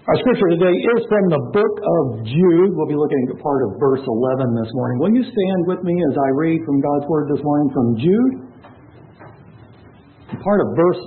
Our scripture today is from the book of Jude. We'll be looking at part of verse 11 this morning. Will you stand with me as I read from God's Word this morning from Jude? Part of verse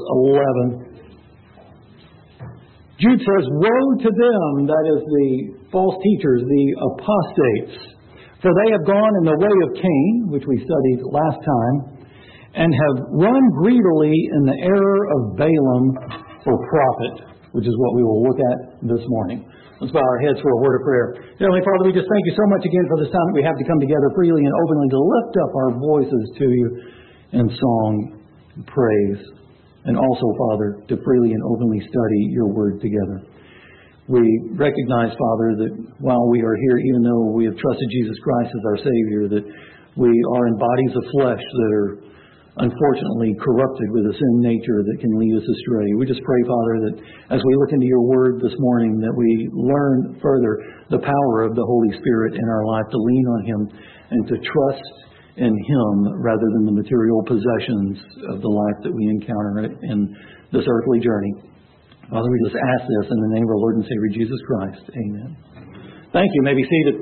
11. Jude says, "Woe to them," that is the false teachers, the apostates, "for they have gone in the way of Cain," which we studied last time, "and have run greedily in the error of Balaam for profit," which is what we will look at this morning. Let's bow our heads for a word of prayer. Heavenly Father, we just thank you so much again for this time that we have to come together freely and openly to lift up our voices to you in song and praise. And also, Father, to freely and openly study your word together. We recognize, Father, that while we are here, even though we have trusted Jesus Christ as our Savior, that we are in bodies of flesh that are unfortunately corrupted with a sin nature that can lead us astray. We just pray, Father, that as we look into your word this morning, that we learn further the power of the Holy Spirit in our life, to lean on him and to trust in him rather than the material possessions of the life that we encounter in this earthly journey. Father, we just ask this in the name of our Lord and Savior Jesus Christ. Amen. Thank you. You may be seated.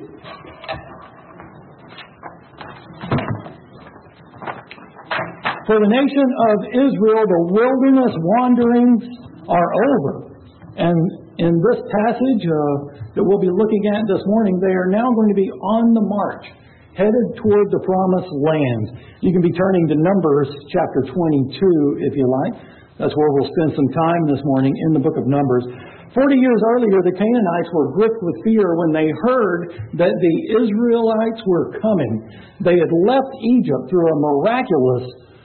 For the nation of Israel, the wilderness wanderings are over. And in this passage that we'll be looking at this morning, they are now going to be on the march, headed toward the promised land. You can be turning to Numbers chapter 22, if you like. That's where we'll spend some time this morning in the book of Numbers. 40 years earlier, the Canaanites were gripped with fear when they heard that the Israelites were coming. They had left Egypt through a miraculous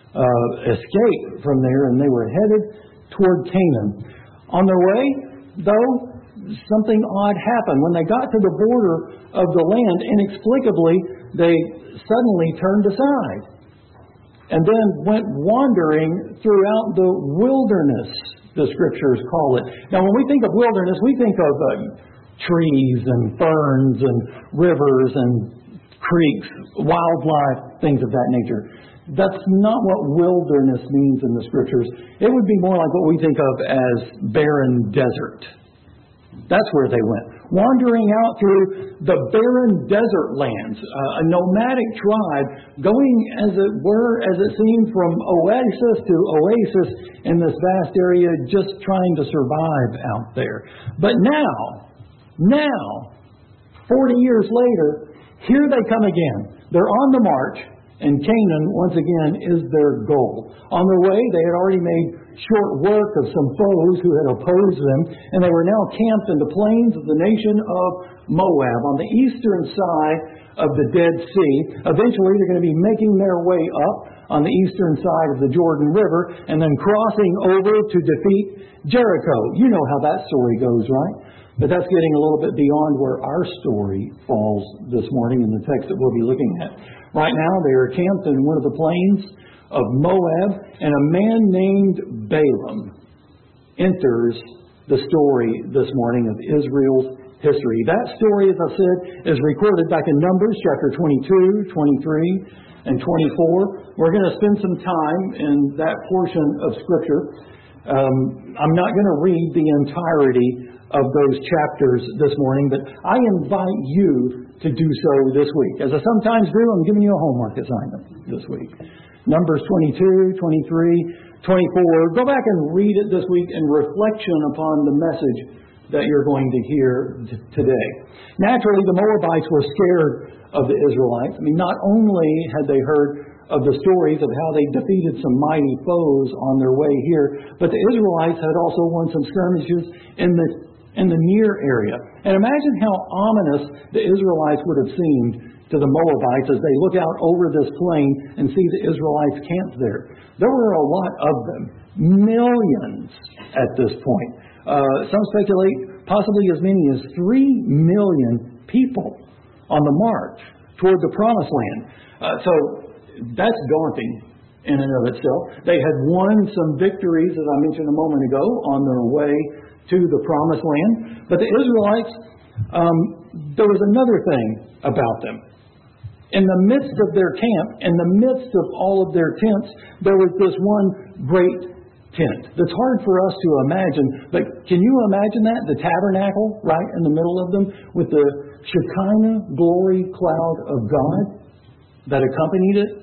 escape from there, and they were headed toward Canaan. On their way, though, something odd happened. When they got to the border of the land, inexplicably, they suddenly turned aside and then went wandering throughout the wilderness, the scriptures call it. Now, when we think of wilderness, we think of trees and ferns and rivers and creeks, wildlife, things of that nature. That's not what wilderness means in the scriptures. It would be more like what we think of as barren desert. That's where they went. Wandering out through the barren desert lands. A nomadic tribe going, as it were, as it seemed, from oasis to oasis in this vast area, just trying to survive out there. But now, 40 years later, here they come again. They're on the march. And Canaan, once again, is their goal. On their way, they had already made short work of some foes who had opposed them, and they were now camped in the plains of the nation of Moab on the eastern side of the Dead Sea. Eventually, they're going to be making their way up on the eastern side of the Jordan River and then crossing over to defeat Jericho. You know how that story goes, right? But that's getting a little bit beyond where our story falls this morning in the text that we'll be looking at. Right now, they are camped in one of the plains of Moab, and a man named Balaam enters the story this morning of Israel's history. That story, as I said, is recorded back in Numbers chapter 22, 23, and 24. We're going to spend some time in that portion of Scripture. I'm not going to read the entirety of those chapters this morning, but I invite you to do so this week. As I sometimes do, I'm giving you a homework assignment this week. Numbers 22, 23, 24. Go back and read it this week in reflection upon the message that you're going to hear today. Naturally, the Moabites were scared of the Israelites. I mean, not only had they heard of the stories of how they defeated some mighty foes on their way here, but the Israelites had also won some skirmishes in the near area. And imagine how ominous the Israelites would have seemed to the Moabites as they look out over this plain and see the Israelites camped there. There were a lot of them, millions at this point. Some speculate possibly as many as 3 million people on the march toward the Promised Land. So that's daunting in and of itself. They had won some victories, as I mentioned a moment ago, on their way to the Promised Land. But the Israelites, there was another thing about them. In the midst of their camp, in the midst of all of their tents, there was this one great tent. That's hard for us to imagine, but can you imagine that? The tabernacle right in the middle of them with the Shekinah glory cloud of God that accompanied it.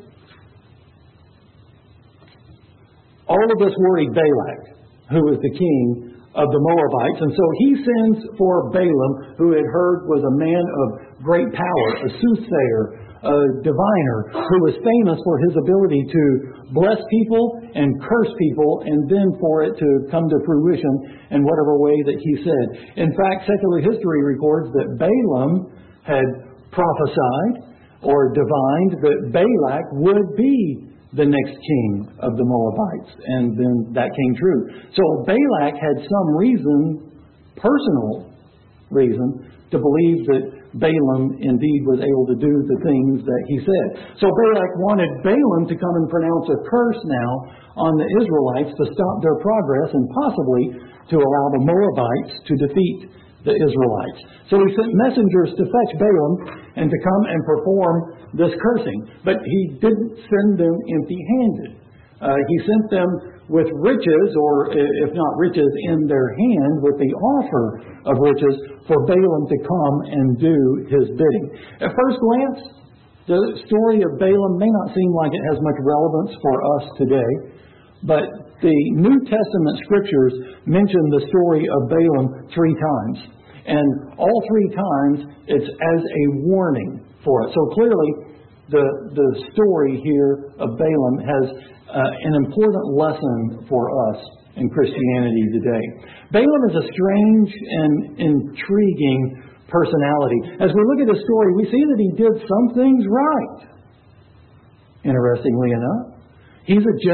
All of this worried Balak, who was the king of the Moabites, and so he sends for Balaam, who had heard was a man of great power, a soothsayer, a diviner, who was famous for his ability to bless people and curse people, and then for it to come to fruition in whatever way that he said. In fact, secular history records that Balaam had prophesied or divined that Balak would be the next king of the Moabites, and then that came true. So Balak had some reason, personal reason, to believe that Balaam indeed was able to do the things that he said. So Balak wanted Balaam to come and pronounce a curse now on the Israelites to stop their progress and possibly to allow the Moabites to defeat the Israelites. So he sent messengers to fetch Balaam and to come and perform this cursing. But he didn't send them empty-handed. He sent them with riches, or if not riches, in their hand, with the offer of riches for Balaam to come and do his bidding. At first glance, the story of Balaam may not seem like it has much relevance for us today, but the New Testament scriptures mention the story of Balaam 3 times. And all 3 times, it's as a warning for us. So clearly, the story here of Balaam has an important lesson for us in Christianity today. Balaam is a strange and intriguing personality. As we look at his story, we see that he did some things right. Interestingly enough, he's a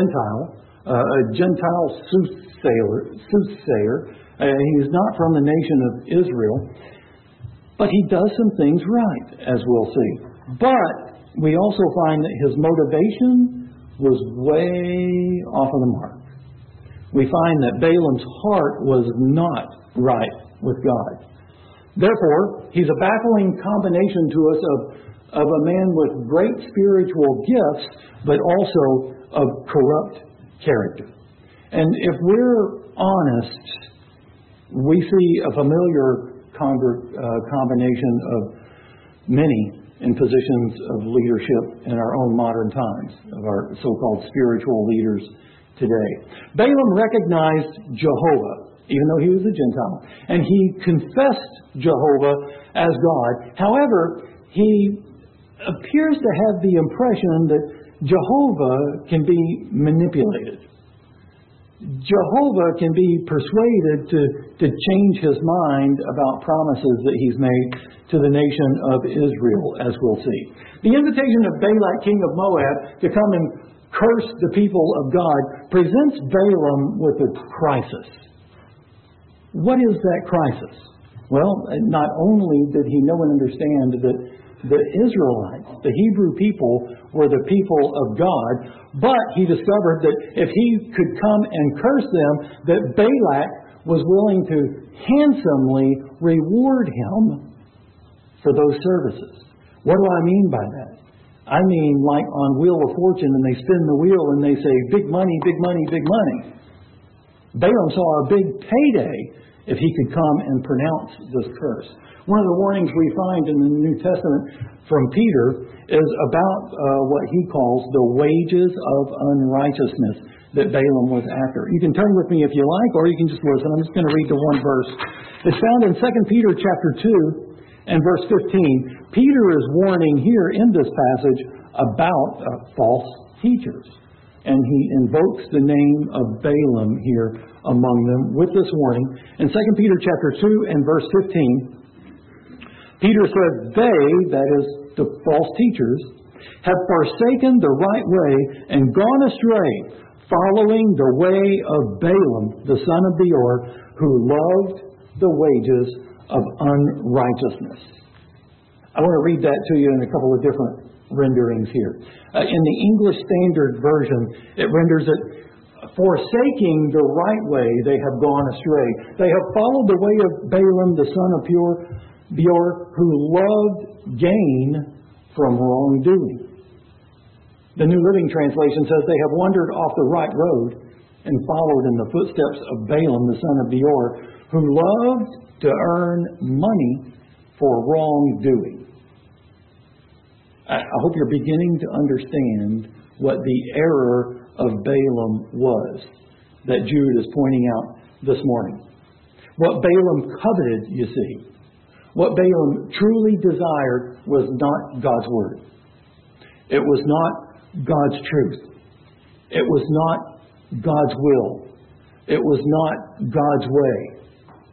Gentile soothsayer. He's not from the nation of Israel, but he does some things right, as we'll see. But we also find that his motivation was way off of the mark. We find that Balaam's heart was not right with God. Therefore, he's a baffling combination to us of a man with great spiritual gifts, but also of corrupt character. And if we're honest, we see a familiar combination of many in positions of leadership in our own modern times, of our so-called spiritual leaders today. Balaam recognized Jehovah, even though he was a Gentile, and he confessed Jehovah as God. However, he appears to have the impression that Jehovah can be manipulated. Jehovah can be persuaded to change his mind about promises that he's made to the nation of Israel, as we'll see. The invitation of Balak, king of Moab, to come and curse the people of God presents Balaam with a crisis. What is that crisis? Well, not only did he know and understand that the Israelites, the Hebrew people, were the people of God, but he discovered that if he could come and curse them, that Balak was willing to handsomely reward him for those services. What do I mean by that? I mean like on Wheel of Fortune, and they spin the wheel and they say, big money, big money, big money. Balaam saw a big payday if he could come and pronounce this curse. One of the warnings we find in the New Testament from Peter is about what he calls the wages of unrighteousness that Balaam was after. You can turn with me if you like, or you can just listen. I'm just going to read the one verse. It's found in 2 Peter chapter 2 and verse 15. Peter is warning here in this passage about false teachers. And he invokes the name of Balaam here among them with this warning. In 2 Peter chapter 2 and verse 15, Peter says, they, that is the false teachers, have forsaken the right way and gone astray, following the way of Balaam, the son of Beor, who loved the wages of unrighteousness. I want to read that to you in a couple of different renderings here. In the English Standard Version, it renders it, forsaking the right way, they have gone astray. They have followed the way of Balaam, the son of Beor, who loved gain from wrongdoing. The New Living Translation says they have wandered off the right road and followed in the footsteps of Balaam, the son of Beor, who loved to earn money for wrongdoing. I hope you're beginning to understand what the error of Balaam was that Jude is pointing out this morning. What Balaam coveted, you see, what Balaam truly desired was not God's word. It was not God's truth. It was not God's will. It was not God's way.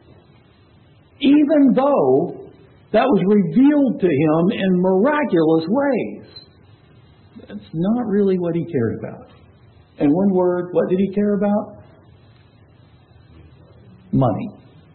Even though that was revealed to him in miraculous ways, that's not really what he cared about. In one word, what did he care about? Money.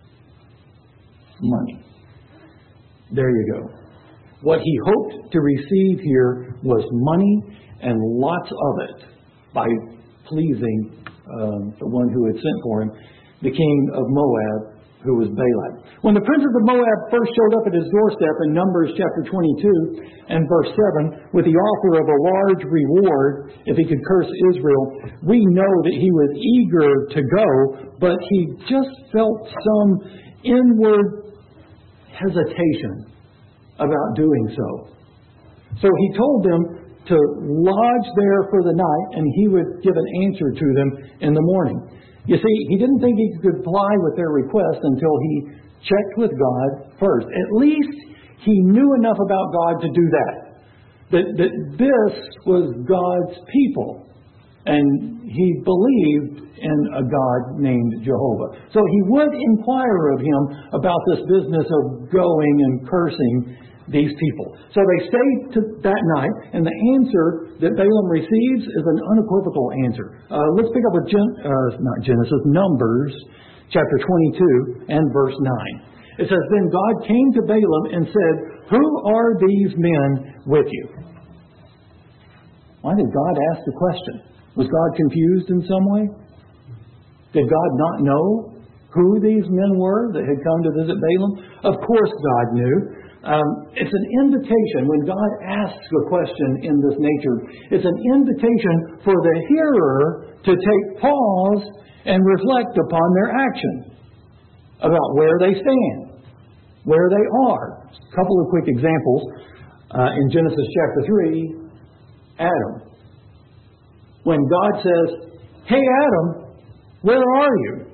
Money. There you go. What he hoped to receive here was money and lots of it by pleasing the one who had sent for him, the king of Moab, who was Balak. When the princes of Moab first showed up at his doorstep in Numbers chapter 22 and verse 7 with the offer of a large reward if he could curse Israel, we know that he was eager to go, but he just felt some inward hesitation about doing so. So he told them to lodge there for the night, and he would give an answer to them in the morning. You see, he didn't think he could comply with their request until he checked with God first. At least he knew enough about God to do that. That this was God's people. And he believed in a God named Jehovah. So he would inquire of him about this business of going and cursing these people. So they stayed that night, and the answer that Balaam receives is an unequivocal answer. Let's pick up with Numbers chapter 22 and verse 9. It says, Then God came to Balaam and said, Who are these men with you? Why did God ask the question? Was God confused in some way? Did God not know who these men were that had come to visit Balaam? Of course God knew. It's an invitation. When God asks a question in this nature, it's an invitation for the hearer to take pause and reflect upon their action about where they stand, where they are. A couple of quick examples. In Genesis chapter 3, Adam. When God says, Hey Adam, where are you?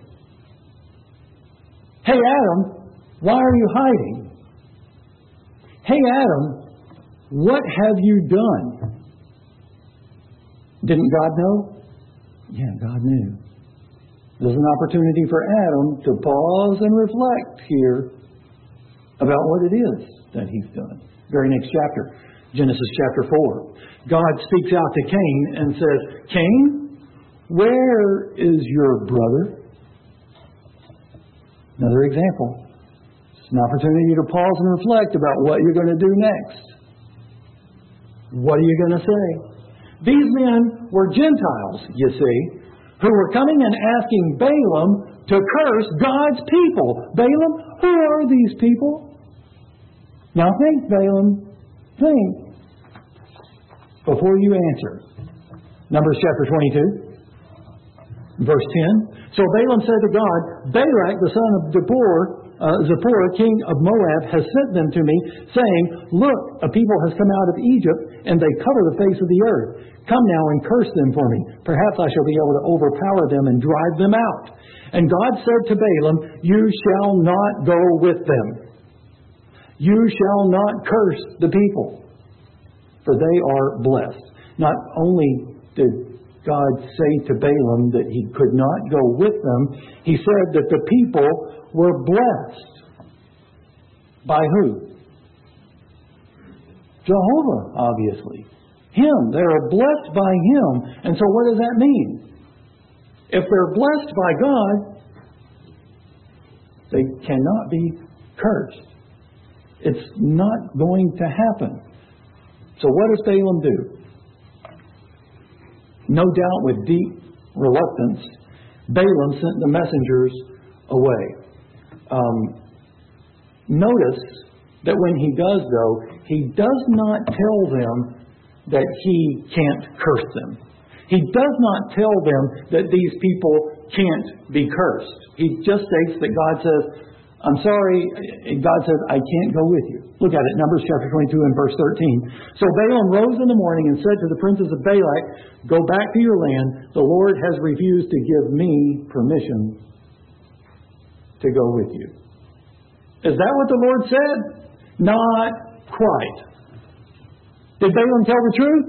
Hey Adam, why are you hiding? Hey Adam, what have you done? Didn't God know? Yeah, God knew. There's an opportunity for Adam to pause and reflect here about what it is that he's done. Very next chapter, Genesis chapter 4. God speaks out to Cain and says, Cain, where is your brother? Another example. It's an opportunity to pause and reflect about what you're going to do next. What are you going to say? These men were Gentiles, you see, who were coming and asking Balaam to curse God's people. Balaam, who are these people? Now think, Balaam. Think before you answer. Numbers chapter 22, verse 10. So Balaam said to God, Balak, the son of Zippor, king of Moab, has sent them to me, saying, Look, a people has come out of Egypt, and they cover the face of the earth. Come now and curse them for me. Perhaps I shall be able to overpower them and drive them out. And God said to Balaam, You shall not go with them. You shall not curse the people, for they are blessed. Not only did God say to Balaam that he could not go with them, he said that the people were blessed. By who? Jehovah, obviously. Him. They are blessed by Him. And so what does that mean? If they're blessed by God, they cannot be cursed. It's not going to happen. So what does Balaam do? No doubt with deep reluctance, Balaam sent the messengers away. Notice that when he does, though, he does not tell them that he can't curse them. He does not tell them that these people can't be cursed. He just states that God says, I'm sorry, God says, I can't go with you. Look at it, Numbers chapter 22 and verse 13. So Balaam rose in the morning and said to the princes of Balak, go back to your land. The Lord has refused to give me permission to go with you. Is that what the Lord said? Not quite. Did Balaam tell the truth?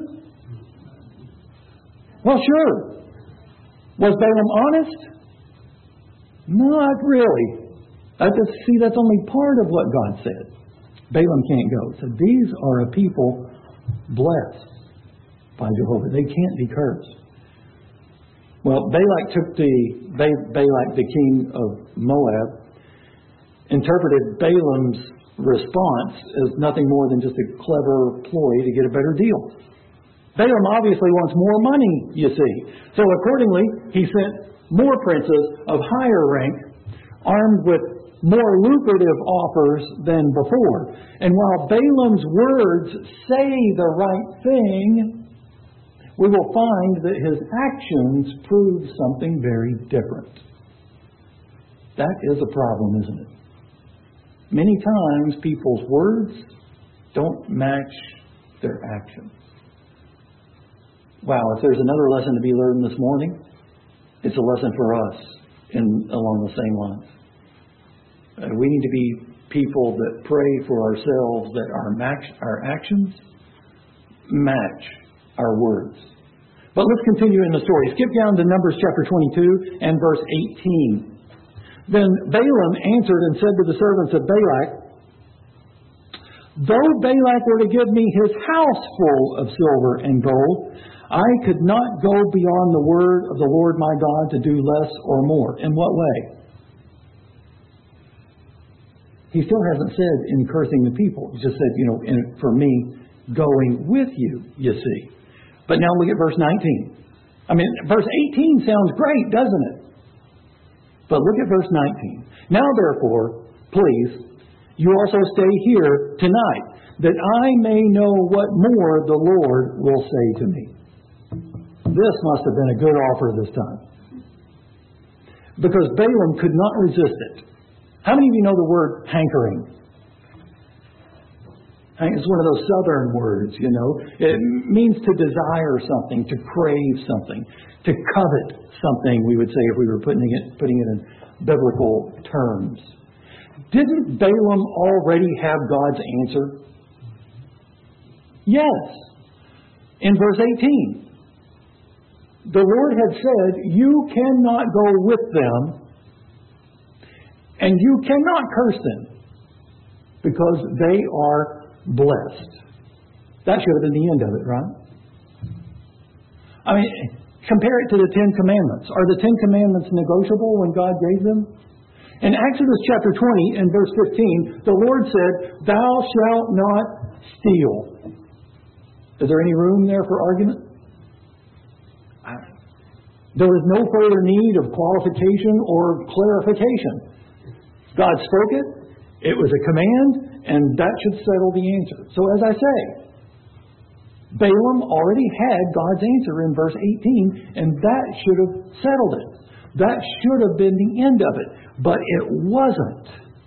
Well, sure. Was Balaam honest? Not really. That's only part of what God said. Balaam can't go. So these are a people blessed by Jehovah. They can't be cursed. Well, Balak, the king of Moab, interpreted Balaam's response as nothing more than just a clever ploy to get a better deal. Balaam obviously wants more money, you see. So accordingly, he sent more princes of higher rank, armed with more lucrative offers than before. And while Balaam's words say the right thing, we will find that his actions prove something very different. That is a problem, isn't it? Many times people's words don't match their actions. Wow, if there's another lesson to be learned this morning, it's a lesson for us along the same lines. We need to be people that pray for ourselves that our actions match our words. But let's continue in the story. Skip down to Numbers chapter 22 and verse 18. Then Balaam answered and said to the servants of Balak, though Balak were to give me his house full of silver and gold, I could not go beyond the word of the Lord my God to do less or more. In what way? He still hasn't said in cursing the people. He just said, for me, going with you, you see. But now look at verse 19. Verse 18 sounds great, doesn't it? But look at verse 19. Now therefore, please, you also stay here tonight, that I may know what more the Lord will say to me. This must have been a good offer this time, because Balaam could not resist it. How many of you know the word hankering? It's one of those southern words, It means to desire something, to crave something, to covet something, we would say if we were putting it in biblical terms. Didn't Balaam already have God's answer? Yes. In verse 18. The Lord had said, you cannot go with them, and you cannot curse them, because they are blessed. That should have been the end of it, right? Compare it to the Ten Commandments. Are the Ten Commandments negotiable when God gave them? In Exodus chapter 20 and verse 15, the Lord said, thou shalt not steal. Is there any room there for argument? There was no further need of qualification or clarification. God spoke it, it was a command, and that should settle the answer. So as I say, Balaam already had God's answer in verse 18, and that should have settled it. That should have been the end of it, but it wasn't.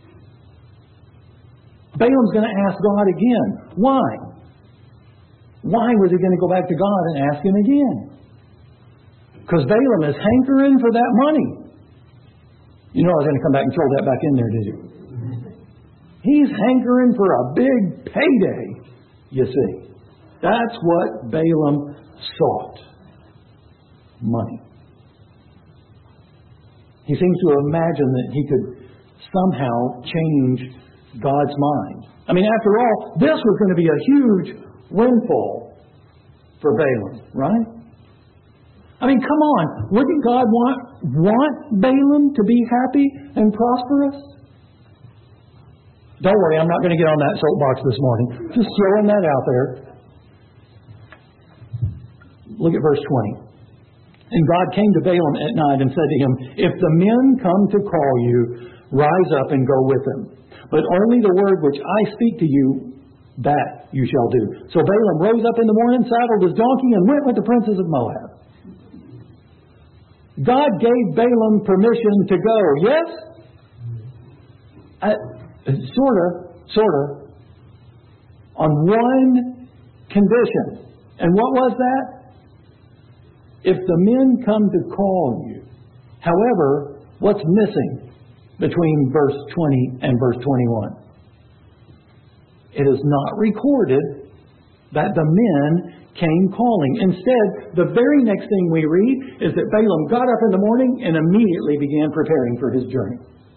Balaam's going to ask God again. Why? Why was he going to go back to God and ask him again? Because Balaam is hankering for that money. You know I was going to come back and throw that back in there, did you? He's hankering for a big payday, you see. That's what Balaam sought. Money. He seems to imagine that he could somehow change God's mind. After all, this was going to be a huge windfall for Balaam, right? Come on. Wouldn't God want Balaam to be happy and prosperous? Don't worry, I'm not going to get on that soapbox this morning. Just throwing that out there. Look at verse 20. And God came to Balaam at night and said to him, if the men come to call you, rise up and go with them. But only the word which I speak to you, that you shall do. So Balaam rose up in the morning, saddled his donkey, and went with the princes of Moab. God gave Balaam permission to go. Yes? Sort of. On one condition. And what was that? If the men come to call you. However, what's missing between verse 20 and verse 21? It is not recorded that the men came calling. Instead, the very next thing we read is that Balaam got up in the morning and immediately began preparing for his journey.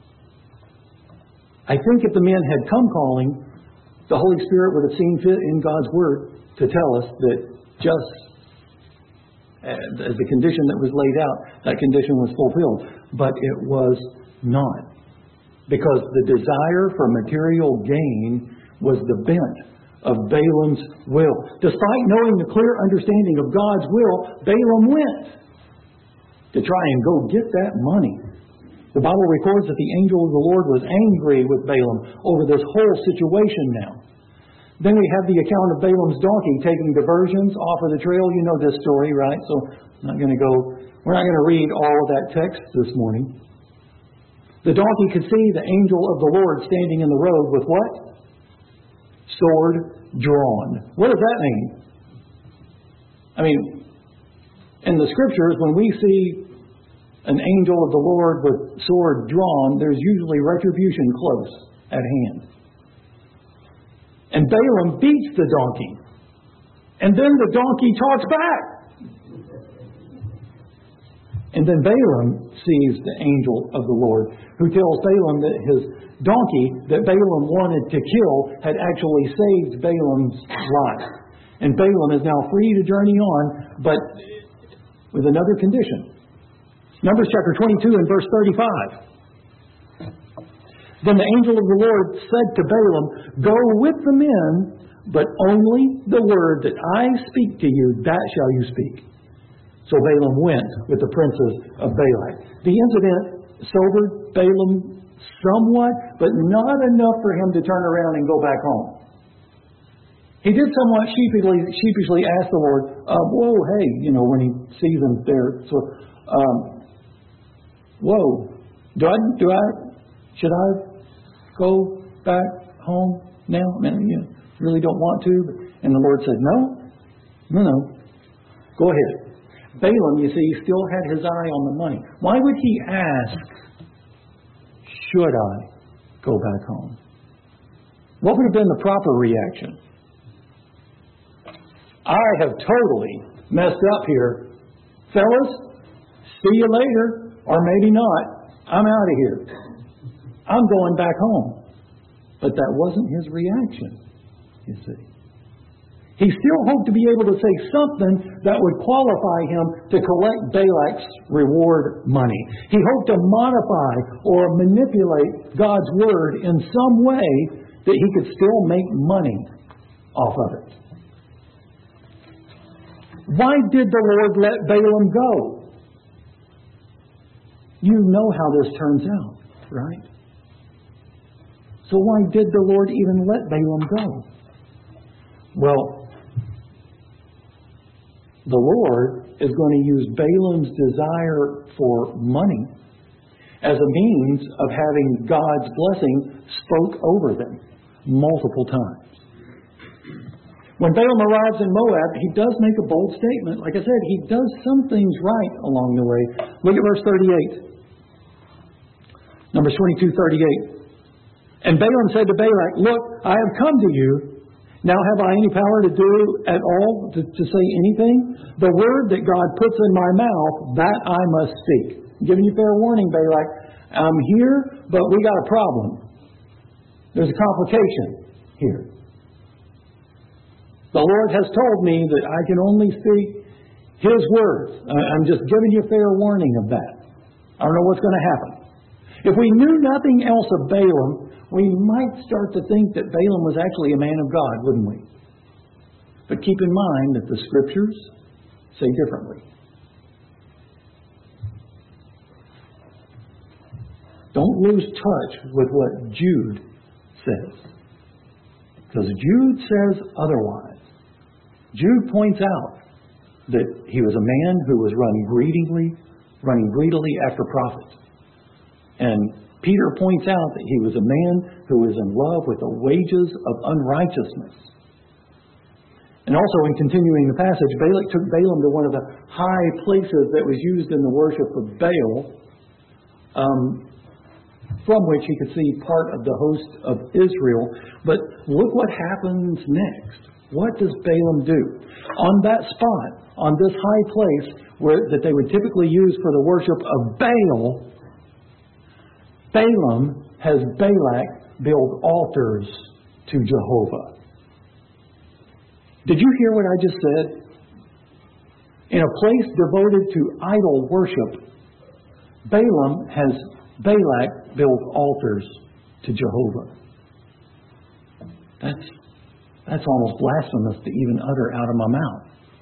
I think if the men had come calling, the Holy Spirit would have seen fit in God's Word to tell us that just as the condition that was laid out, that condition was fulfilled. But it was not. Because the desire for material gain was the bent of Balaam's will. Despite knowing the clear understanding of God's will, Balaam went to try and go get that money. The Bible records that the angel of the Lord was angry with Balaam over this whole situation now. Then we have the account of Balaam's donkey taking diversions off of the trail. You know this story, right? So we're not going to read all of that text this morning. The donkey could see the angel of the Lord standing in the road with what? Sword drawn. What does that mean? I mean, in the Scriptures, when we see an angel of the Lord with sword drawn, there's usually retribution close at hand. And Balaam beats the donkey. And then the donkey talks back. And then Balaam sees the angel of the Lord, who tells Balaam that his donkey that Balaam wanted to kill had actually saved Balaam's life. And Balaam is now free to journey on, but with another condition. Numbers chapter 22 and verse 35. Then the angel of the Lord said to Balaam, "Go with the men, but only the word that I speak to you, that shall you speak." So Balaam went with the princes of Balak. The incident sobered Balaam somewhat, but not enough for him to turn around and go back home. He did somewhat sheepishly ask the Lord, "Whoa, hey," when he sees him there. So, "Whoa, should I go back home now? I mean, you really don't want to." And the Lord said, No, go ahead. Balaam, you see, still had his eye on the money. Why would he ask, "Should I go back home?" What would have been the proper reaction? "I have totally messed up here. Fellas, see you later, or maybe not. I'm out of here. I'm going back home." But that wasn't his reaction, you see. He still hoped to be able to say something that would qualify him to collect Balak's reward money. He hoped to modify or manipulate God's word in some way that he could still make money off of it. Why did the Lord let Balaam go? You know how this turns out, right? So why did the Lord even let Balaam go? Well, the Lord is going to use Balaam's desire for money as a means of having God's blessing spoke over them multiple times. When Balaam arrives in Moab, he does make a bold statement. Like I said, he does some things right along the way. Look at verse 38. Numbers 22:38. And Balaam said to Balak, "Look, I have come to you. Now have I any power to do at all, to say anything? The word that God puts in my mouth, that I must speak." I'm giving you fair warning, Balak. I'm here, but we got a problem. There's a complication here. The Lord has told me that I can only speak His words. I'm just giving you fair warning of that. I don't know what's going to happen. If we knew nothing else of Balaam, we might start to think that Balaam was actually a man of God, wouldn't we? But keep in mind that the Scriptures say differently. Don't lose touch with what Jude says, because Jude says otherwise. Jude points out that he was a man who was run greedily running greedily after profit. And Peter points out that he was a man who was in love with the wages of unrighteousness. And also, in continuing the passage, Balak took Balaam to one of the high places that was used in the worship of Baal, from which he could see part of the host of Israel. But look what happens next. What does Balaam do? On that spot, on this high place that they would typically use for the worship of Baal, Balaam has Balak build altars to Jehovah. Did you hear what I just said? In a place devoted to idol worship, Balaam has Balak build altars to Jehovah. That's almost blasphemous to even utter out of my mouth.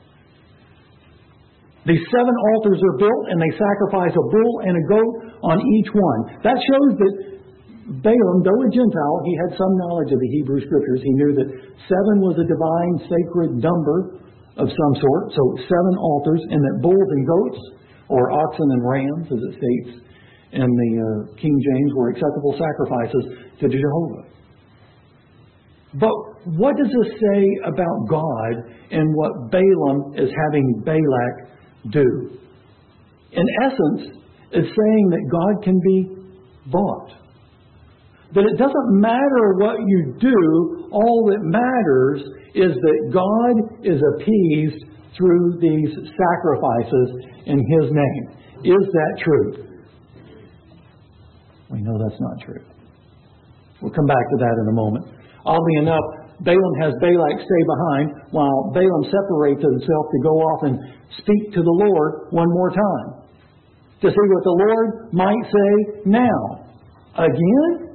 These 7 altars are built, and they sacrifice a bull and a goat on each one. That shows that Balaam, though a Gentile, he had some knowledge of the Hebrew Scriptures. He knew that 7 was a divine, sacred number of some sort. So 7 altars, and that bulls and goats, or oxen and rams, as it states in the King James, were acceptable sacrifices to Jehovah. But what does this say about God and what Balaam is having Balak do? In essence, it's saying that God can be bought. That it doesn't matter what you do, all that matters is that God is appeased through these sacrifices in His name. Is that true? We know that's not true. We'll come back to that in a moment. Oddly enough, Balaam has Balak stay behind while Balaam separates himself to go off and speak to the Lord one more time, to see what the Lord might say now. Again,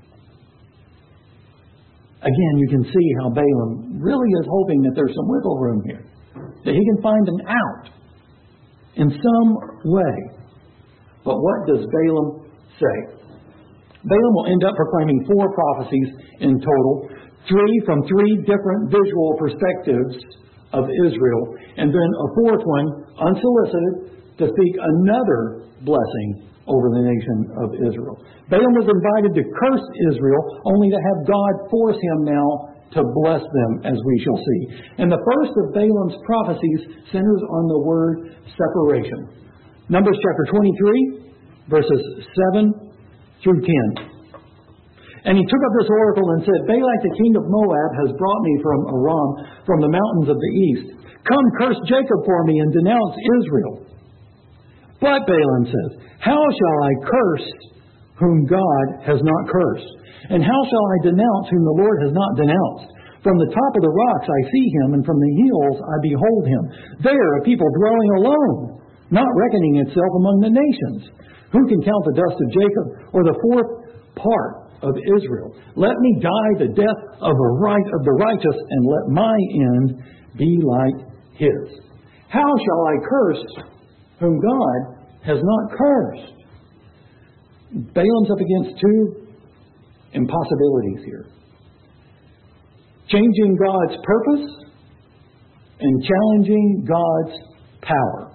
you can see how Balaam really is hoping that there's some wiggle room here, that he can find an out in some way. But what does Balaam say? Balaam will end up proclaiming 4 prophecies in total, 3 from 3 different visual perspectives of Israel, and then a 4th one, unsolicited, to speak another blessing over the nation of Israel. Balaam was invited to curse Israel, only to have God force him now to bless them, as we shall see. And the first of Balaam's prophecies centers on the word separation. Numbers chapter 23, verses 7 through 10. And he took up this oracle and said, Balak the king of Moab has brought me from Aram, from the mountains of the east. Come, curse Jacob for me and denounce Israel. But Balaam says, how shall I curse whom God has not cursed? And how shall I denounce whom the Lord has not denounced? From the top of the rocks I see him, and from the hills I behold him. There a people dwelling alone, not reckoning itself among the nations. Who can count the dust of Jacob, or the 4th part of Israel? Let me die the death of the righteous, and let my end be like his. How shall I curse whom God has not cursed? Balaam's up against 2 impossibilities here. Changing God's purpose and challenging God's power.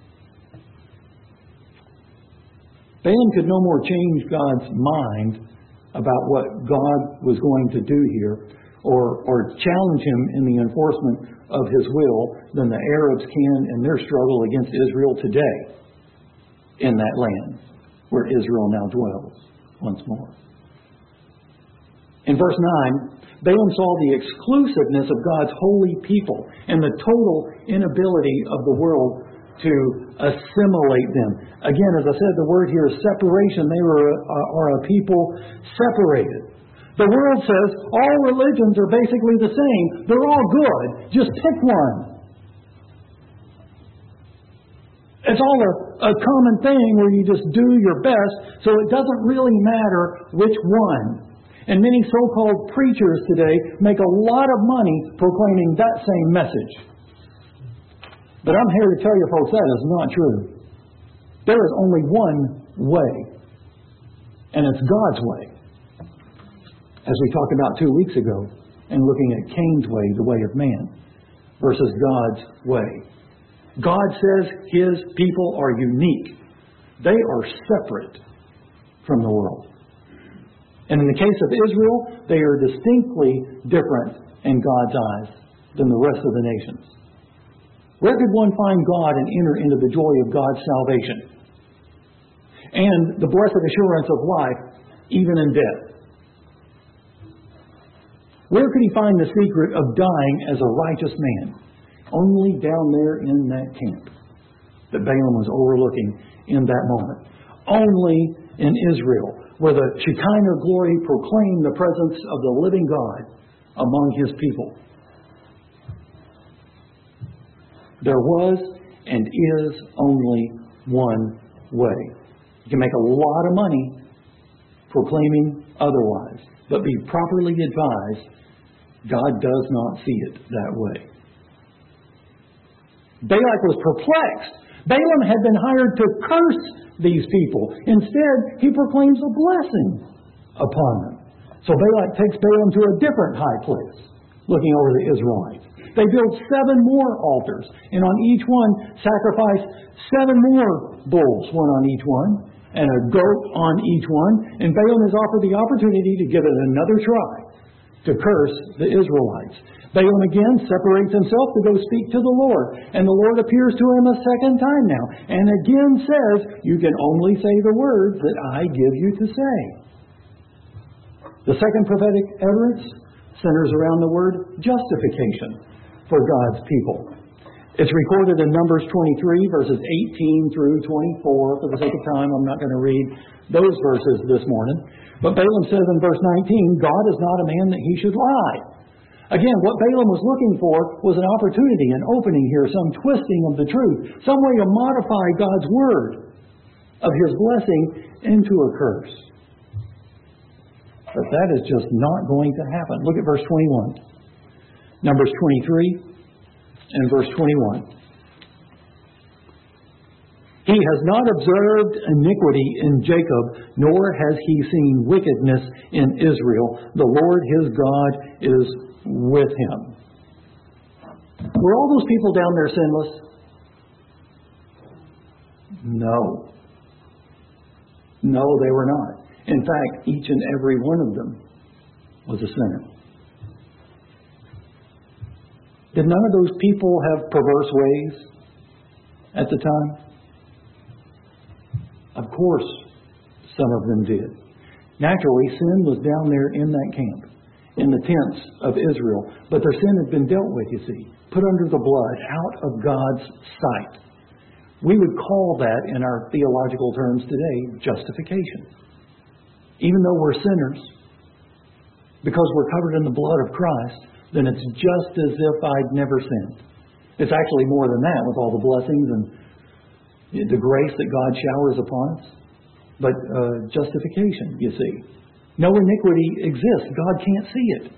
Balaam could no more change God's mind about what God was going to do here, or challenge Him in the enforcement of His will, than the Arabs can in their struggle against Israel today in that land where Israel now dwells once more. In verse 9, Balaam saw the exclusiveness of God's holy people and the total inability of the world to assimilate them. Again, as I said, the word here is separation. They are a people separated. The world says all religions are basically the same. They're all good. Just pick one. It's all a common thing where you just do your best, so it doesn't really matter which one. And many so-called preachers today make a lot of money proclaiming that same message. But I'm here to tell you, folks, that is not true. There is only one way, and it's God's way. As we talked about 2 weeks ago, and looking at Cain's way, the way of man, versus God's way. God says His people are unique. They are separate from the world. And in the case of Israel, they are distinctly different in God's eyes than the rest of the nations. Where could one find God and enter into the joy of God's salvation and the blessed assurance of life, even in death? Where could he find the secret of dying as a righteous man? Only down there in that camp that Balaam was overlooking in that moment. Only in Israel, where the Shekinah glory proclaimed the presence of the living God among his people. There was and is only one way. You can make a lot of money proclaiming otherwise, but be properly advised, God does not see it that way. Balak was perplexed. Balaam had been hired to curse these people. Instead, he proclaims a blessing upon them. So Balak takes Balaam to a different high place, looking over the Israelites. They built 7 more altars, and on each one sacrificed 7 more bulls, one on each one, and a goat on each one. And Balaam is offered the opportunity to give it another try, to curse the Israelites. Balaam again separates himself to go speak to the Lord. And the Lord appears to him a second time now, and again says, you can only say the words that I give you to say. The second prophetic utterance centers around the word justification for God's people. It's recorded in Numbers 23, verses 18 through 24. For the sake of time, I'm not going to read those verses this morning. But Balaam says in verse 19, God is not a man that he should lie. Again, what Balaam was looking for was an opportunity, an opening here, some twisting of the truth, some way to modify God's word of his blessing into a curse. But that is just not going to happen. Look at verse 21. Numbers 23 and verse 21. He has not observed iniquity in Jacob, nor has he seen wickedness in Israel. The Lord his God is with him. Were all those people down there sinless? No. No, they were not. In fact, each and every one of them was a sinner. Did none of those people have perverse ways at the time? Of course, some of them did. Naturally, sin was down there in that camp, in the tents of Israel. But their sin had been dealt with, you see, put under the blood, out of God's sight. We would call that, in our theological terms today, justification. Even though we're sinners, because we're covered in the blood of Christ, then it's just as if I'd never sinned. It's actually more than that, with all the blessings and the grace that God showers upon us. But justification, you see. No iniquity exists. God can't see it.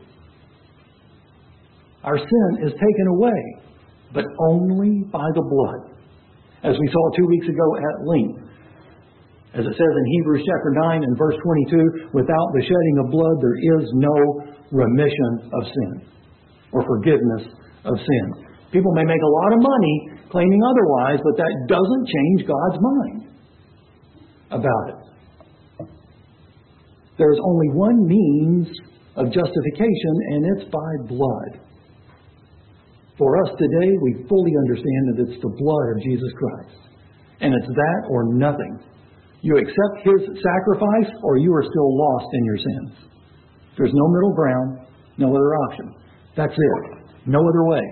Our sin is taken away, but only by the blood. As we saw 2 weeks ago at length. As it says in Hebrews chapter 9 and verse 22, without the shedding of blood there is no remission of sin or forgiveness of sin. People may make a lot of money claiming otherwise, but that doesn't change God's mind about it. There is only one means of justification, and it's by blood. For us today, we fully understand that it's the blood of Jesus Christ. And it's that or nothing. You accept His sacrifice, or you are still lost in your sins. There's no middle ground, no other option. That's it. No other way.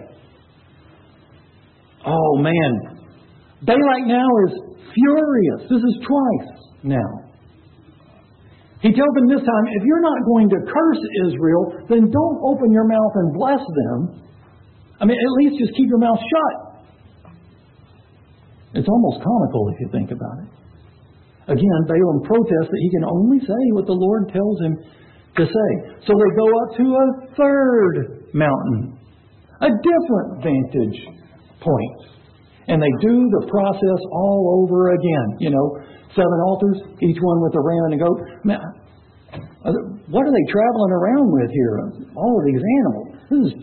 Oh, man. Balak now is furious. This is twice now. He tells them this time, if you're not going to curse Israel, then don't open your mouth and bless them. I mean, at least just keep your mouth shut. It's almost comical if you think about it. Again, Balaam protests that he can only say what the Lord tells him to say. So they go up to a third mountain, a different vantage point. And they do the process all over again. 7 altars, each one with a ram and a goat. Man, what are they traveling around with here? All of these animals. This is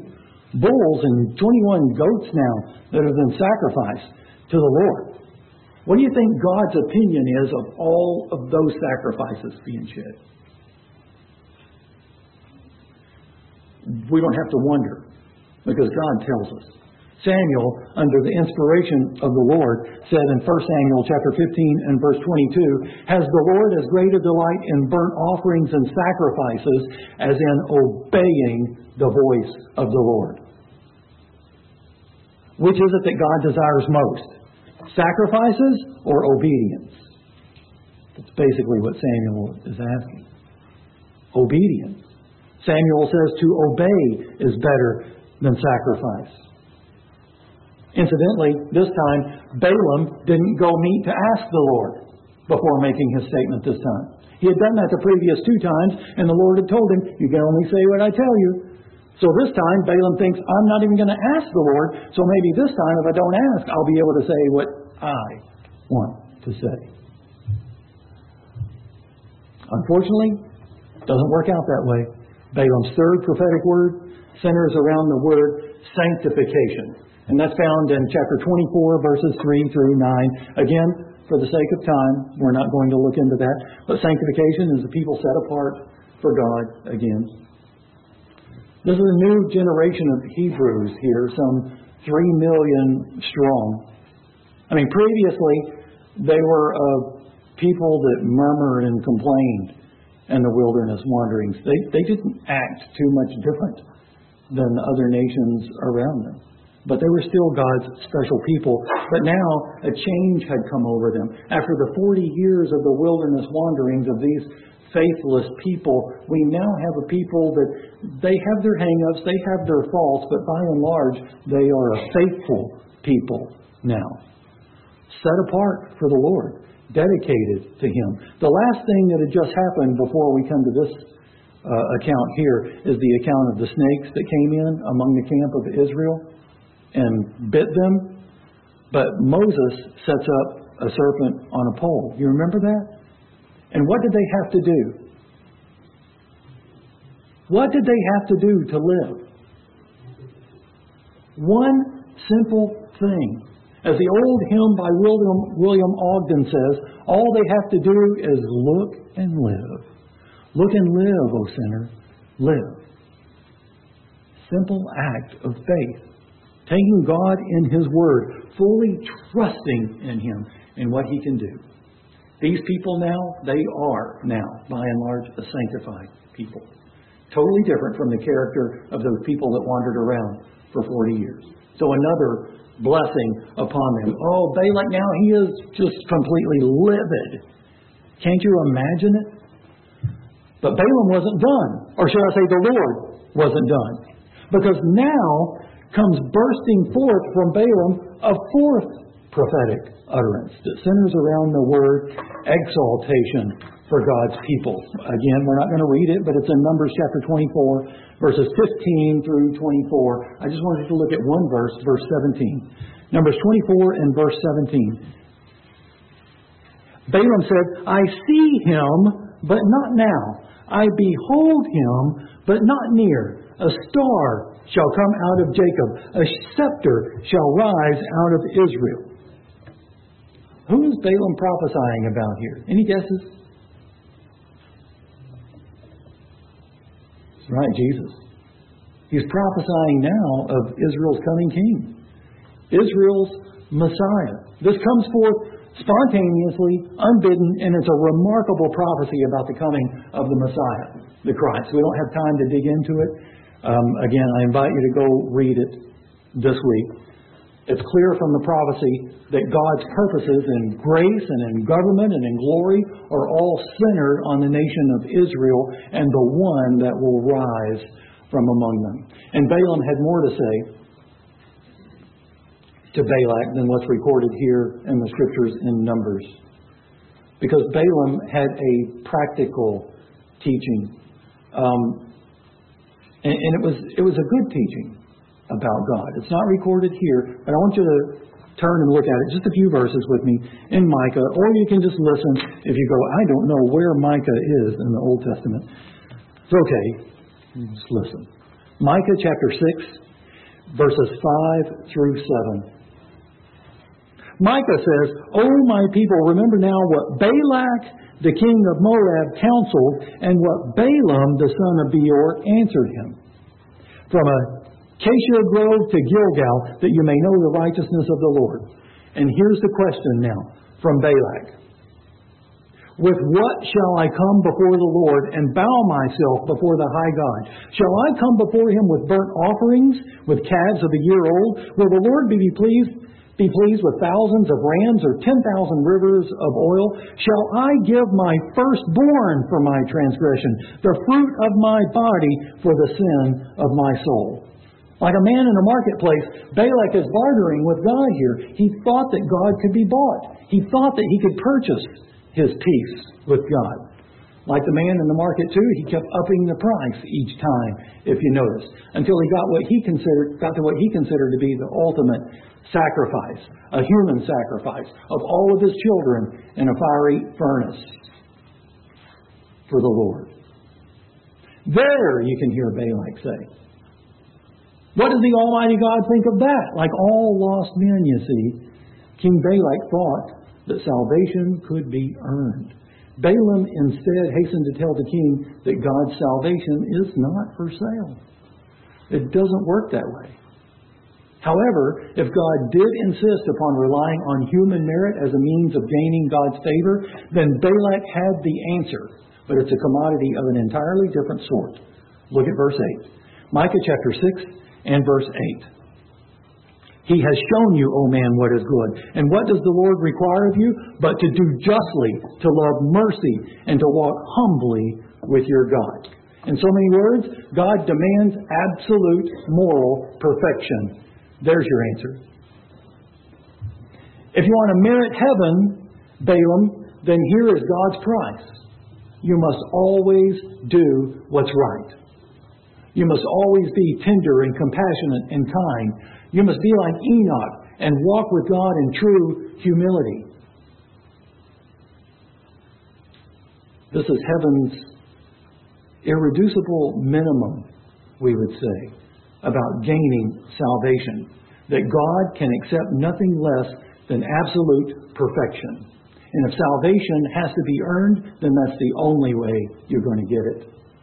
21 bulls and 21 goats now that have been sacrificed to the Lord. What do you think God's opinion is of all of those sacrifices being shed? We don't have to wonder, because God tells us. Samuel, under the inspiration of the Lord, said in 1 Samuel chapter 15 and verse 22, "Has the Lord as great a delight in burnt offerings and sacrifices as in obeying the voice of the Lord?" Which is it that God desires most? Sacrifices or obedience? That's basically what Samuel is asking. Obedience. Samuel says to obey is better than sacrifice. Incidentally, this time, Balaam didn't go meet to ask the Lord before making his statement this time. He had done that the previous 2 times, and the Lord had told him, "You can only say what I tell you." So this time, Balaam thinks, "I'm not even going to ask the Lord, so maybe this time, if I don't ask, I'll be able to say what I want to say." Unfortunately, it doesn't work out that way. Balaam's third prophetic word centers around the word sanctification. And that's found in chapter 24, verses 3 through 9. Again, for the sake of time, we're not going to look into that. But sanctification is the people set apart for God again. This is a new generation of Hebrews here, some 3 million strong. I mean, previously, they were people that murmured and complained in the wilderness wanderings. They didn't act too much different than the other nations around them. But they were still God's special people. But now a change had come over them. After the 40 years of the wilderness wanderings of these faithless people, we now have a people that they have their hang-ups, they have their faults, but by and large, they are a faithful people now. Set apart for the Lord, dedicated to Him. The last thing that had just happened before we come to this account here is the account of the snakes that came in among the camp of Israel and bit them. But Moses sets up a serpent on a pole. You remember that? And what did they have to do? What did they have to do to live? One simple thing. As the old hymn by William Ogden says, all they have to do is look and live. Look and live, O sinner, live. Simple act of faith. Taking God in His Word, fully trusting in Him and what He can do. These people now, they are now, by and large, a sanctified people. Totally different from the character of those people that wandered around for 40 years. So another blessing upon them. Oh, Balak now, he is just completely livid. Can't you imagine it? But Balaam wasn't done. Or should I say the Lord wasn't done. Because now comes bursting forth from Balaam a fourth prophetic utterance that centers around the word exaltation for God's people. Again, we're not going to read it, but it's in Numbers chapter 24, verses 15 through 24. I just wanted to look at one verse, verse 17. Numbers 24 and verse 17. Balaam said, I see him, but not now. I behold him, but not near. A star shall come out of Jacob. A scepter shall rise out of Israel. Who is Balaam prophesying about here? Any guesses? That's right, Jesus. He's prophesying now of Israel's coming king. Israel's Messiah. This comes forth spontaneously, unbidden, and it's a remarkable prophecy about the coming of the Messiah, the Christ. We don't have time to dig into it. Again, I invite you to go read it this week. It's clear from the prophecy that God's purposes in grace and in government and in glory are all centered on the nation of Israel and the one that will rise from among them. And Balaam had more to say to Balak than what's recorded here in the Scriptures in Numbers. Because Balaam had a practical teaching. And it was a good teaching about God. It's not recorded here, but I want you to turn and look at it, just a few verses with me, in Micah, or you can just listen if you go, I don't know where Micah is in the Old Testament. It's okay. Just listen. Micah chapter 6, verses 5 through 7. Micah says, "O my people, remember now what Balak, the king of Moab, counseled, and what Balaam, the son of Beor, answered him. From Acacia Grove to Gilgal, that you may know the righteousness of the Lord." And here's the question now from Balak. "With what shall I come before the Lord and bow myself before the high God? Shall I come before him with burnt offerings, with calves of a year old? Will the Lord be pleased with thousands of rams or 10,000 rivers of oil? Shall I give my firstborn for my transgression, the fruit of my body for the sin of my soul?" Like a man in a marketplace, Balak is bartering with God here. He thought that God could be bought. He thought that he could purchase his peace with God. Like the man in the market too, he kept upping the price each time, if you notice, until he got to what he considered to be the ultimate sacrifice, a human sacrifice of all of his children in a fiery furnace for the Lord. There, you can hear Balak say. What does the Almighty God think of that? Like all lost men, you see, King Balak thought that salvation could be earned. Balaam instead hastened to tell the king that God's salvation is not for sale. It doesn't work that way. However, if God did insist upon relying on human merit as a means of gaining God's favor, then Balak had the answer, but it's a commodity of an entirely different sort. Look at verse 8. Micah chapter 6 and verse 8. "He has shown you, O man, what is good. And what does the Lord require of you? But to do justly, to love mercy, and to walk humbly with your God." In so many words, God demands absolute moral perfection. There's your answer. If you want to merit heaven, Balaam, then here is God's price. You must always do what's right. You must always be tender and compassionate and kind. You must be like Enoch and walk with God in true humility. This is heaven's irreducible minimum, we would say, about gaining salvation. That God can accept nothing less than absolute perfection. And if salvation has to be earned, then that's the only way you're going to get it.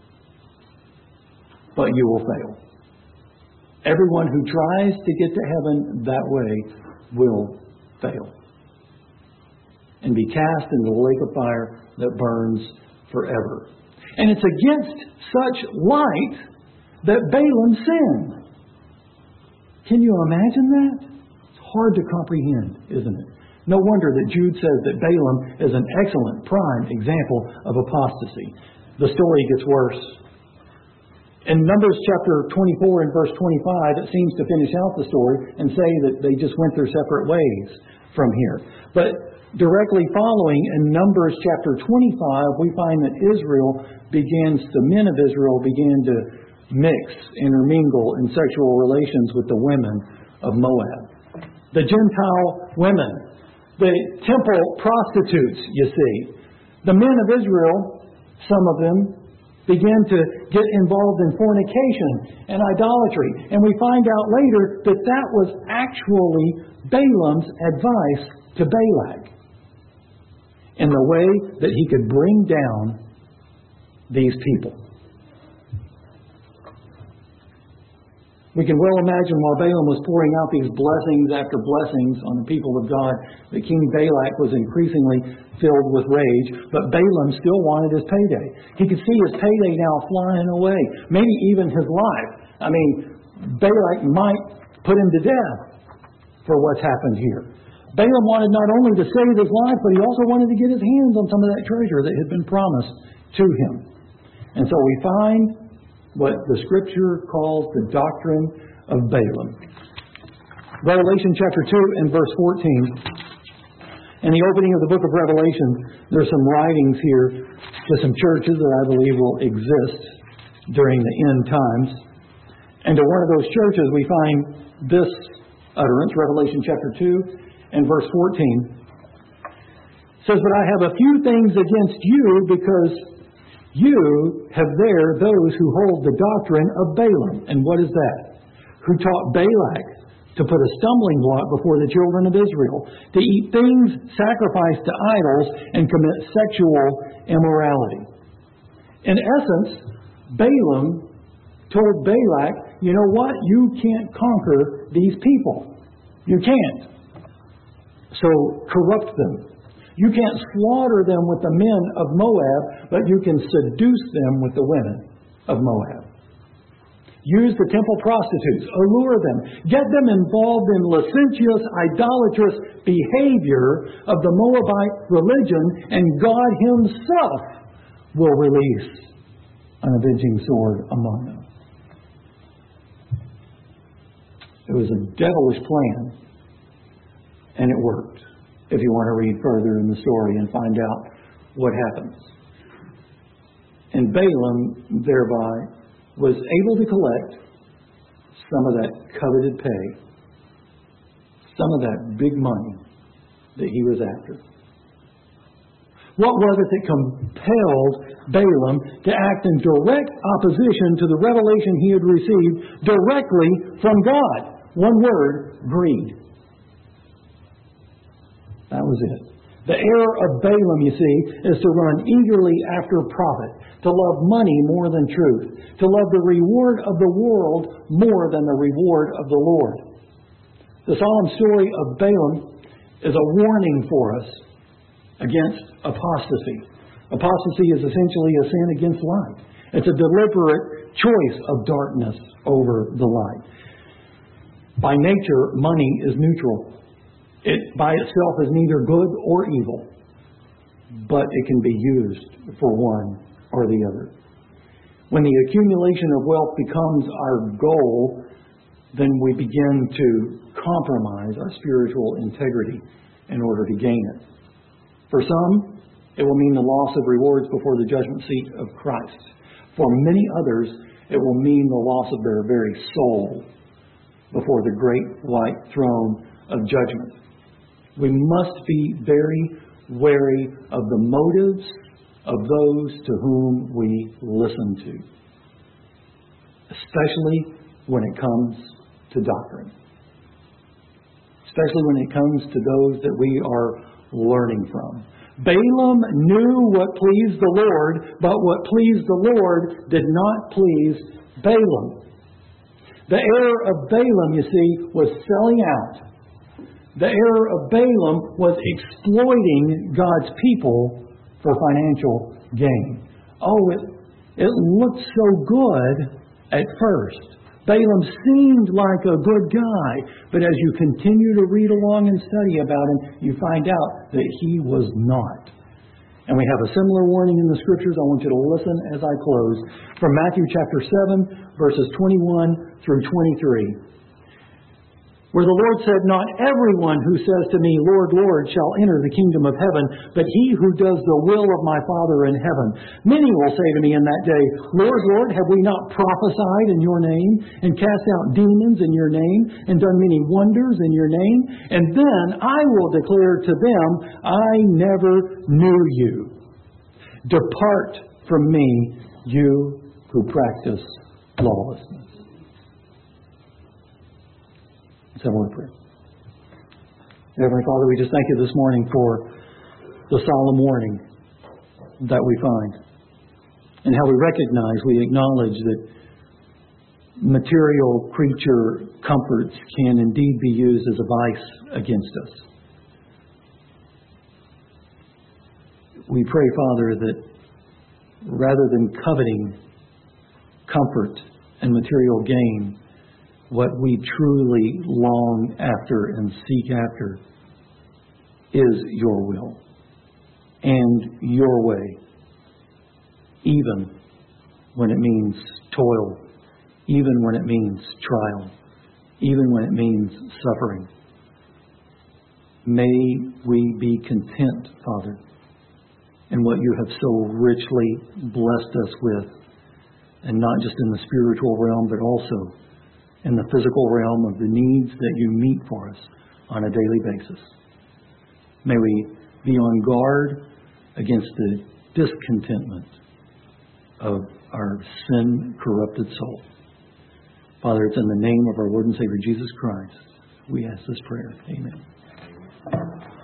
But you will fail. Everyone who tries to get to heaven that way will fail and be cast into the lake of fire that burns forever. And it's against such light that Balaam sinned. Can you imagine that? It's hard to comprehend, isn't it? No wonder that Jude says that Balaam is an excellent prime example of apostasy. The story gets worse. In Numbers chapter 24 and verse 25, it seems to finish out the story and say that they just went their separate ways from here. But directly following in Numbers chapter 25, we find that the men of Israel began to mix, intermingle in sexual relations with the women of Moab. The Gentile women, the temple prostitutes, you see. The men of Israel, some of them, began to get involved in fornication and idolatry. And we find out later that that was actually Balaam's advice to Balak in the way that he could bring down these people. We can well imagine while Balaam was pouring out these blessings after blessings on the people of God, that King Balak was increasingly filled with rage, but Balaam still wanted his payday. He could see his payday now flying away, maybe even his life. I mean, Balak might put him to death for what's happened here. Balaam wanted not only to save his life, but he also wanted to get his hands on some of that treasure that had been promised to him. And so we find what the Scripture calls the doctrine of Balaam. Revelation chapter 2 and verse 14. In the opening of the book of Revelation, there's some writings here to some churches that I believe will exist during the end times. And to one of those churches we find this utterance, Revelation chapter 2 and verse 14. It says, "But I have a few things against you, because you have there those who hold the doctrine of Balaam." And what is that? Who taught Balak to put a stumbling block before the children of Israel, to eat things sacrificed to idols, and commit sexual immorality. In essence, Balaam told Balak, you know what? You can't conquer these people. You can't. So corrupt them. You can't slaughter them with the men of Moab, but you can seduce them with the women of Moab. Use the temple prostitutes, allure them, get them involved in licentious, idolatrous behavior of the Moabite religion, and God Himself will release an avenging sword among them. It was a devilish plan, and it worked. If you want to read further in the story and find out what happens. And Balaam thereby was able to collect some of that coveted pay, some of that big money that he was after. What was it that compelled Balaam to act in direct opposition to the revelation he had received directly from God? One word, greed. That was it. The error of Balaam, you see, is to run eagerly after profit, to love money more than truth, to love the reward of the world more than the reward of the Lord. The solemn story of Balaam is a warning for us against apostasy. Apostasy is essentially a sin against light. It's a deliberate choice of darkness over the light. By nature, money is neutral. It by itself is neither good or evil, but it can be used for one or the other. When the accumulation of wealth becomes our goal, then we begin to compromise our spiritual integrity in order to gain it. For some, it will mean the loss of rewards before the judgment seat of Christ. For many others, it will mean the loss of their very soul before the great white throne of judgment. We must be very wary of the motives of those to whom we listen to, especially when it comes to doctrine, especially when it comes to those that we are learning from. Balaam knew what pleased the Lord, but what pleased the Lord did not please Balaam. The error of Balaam, you see, was selling out. The error of Balaam was exploiting God's people for financial gain. Oh, it looked so good at first. Balaam seemed like a good guy, but as you continue to read along and study about him, you find out that he was not. And we have a similar warning in the Scriptures. I want you to listen as I close. From Matthew chapter 7, verses 21 through 23. Where the Lord said, "Not everyone who says to me, 'Lord, Lord,' shall enter the kingdom of heaven, but he who does the will of my Father in heaven. Many will say to me in that day, 'Lord, Lord, have we not prophesied in your name, and cast out demons in your name, and done many wonders in your name?' And then I will declare to them, 'I never knew you. Depart from me, you who practice lawlessness.'" Let's have a word of prayer. Heavenly Father, we just thank you this morning for the solemn warning that we find, and how we acknowledge that material creature comforts can indeed be used as a vice against us. We pray, Father, that rather than coveting comfort and material gain, what we truly long after and seek after is your will and your way, even when it means toil, even when it means trial, even when it means suffering. May we be content, Father, in what you have so richly blessed us with, and not just in the spiritual realm, but also in the physical realm of the needs that you meet for us on a daily basis. May we be on guard against the discontentment of our sin-corrupted soul. Father, it's in the name of our Lord and Savior Jesus Christ We ask this prayer. Amen.